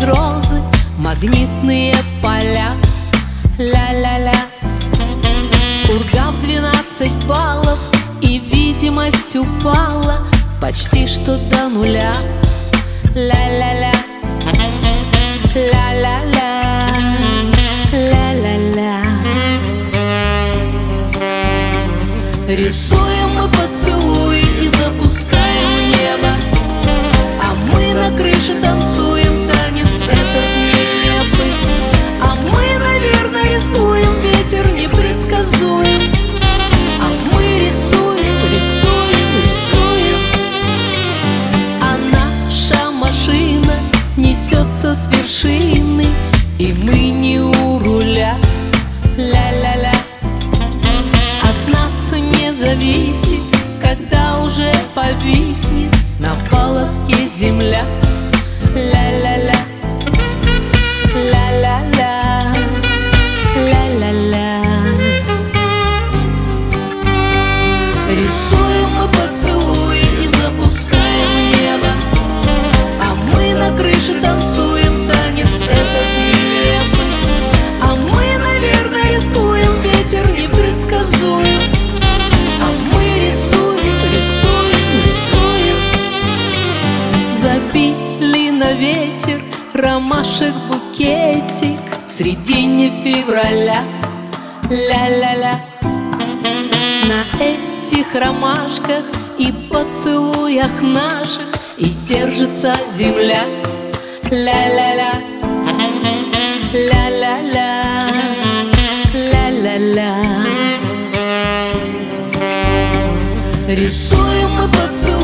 розы, магнитные поля. Ля-ля-ля. Пурга в 12 баллов, и видимость упала почти что до нуля. Ля-ля-ля. Ля-ля-ля. Ля-ля-ля. Рисуем мы поцелуи и запускаем в небо, а мы на крыше танцуем танец этот нелепый. А мы, наверное, рискуем, ветер непредсказуем. А мы рисуем, рисуем, рисуем. А наша машина несется с вершины, и мы не у руля. Ля-ля-ля. От нас не зависит, когда уже повиснет на полоске земля. Ля-ля-ля. Ля-ля-ля. Ля-ля-ля. Рисуем мы поцелуи и запускаем в небо, а мы на крыше танцуем танец этот нелепый. А мы, наверное, рискуем, ветер непредсказуем. А мы рисуем, рисуем, рисуем. Забили на ветер ромашек букетик в середине февраля. Ля-ля-ля. На этих ромашках и поцелуях наших и держится земля. Ля-ля-ля. Ля-ля-ля. Ля-ля-ля. Рисуем мы поцелуи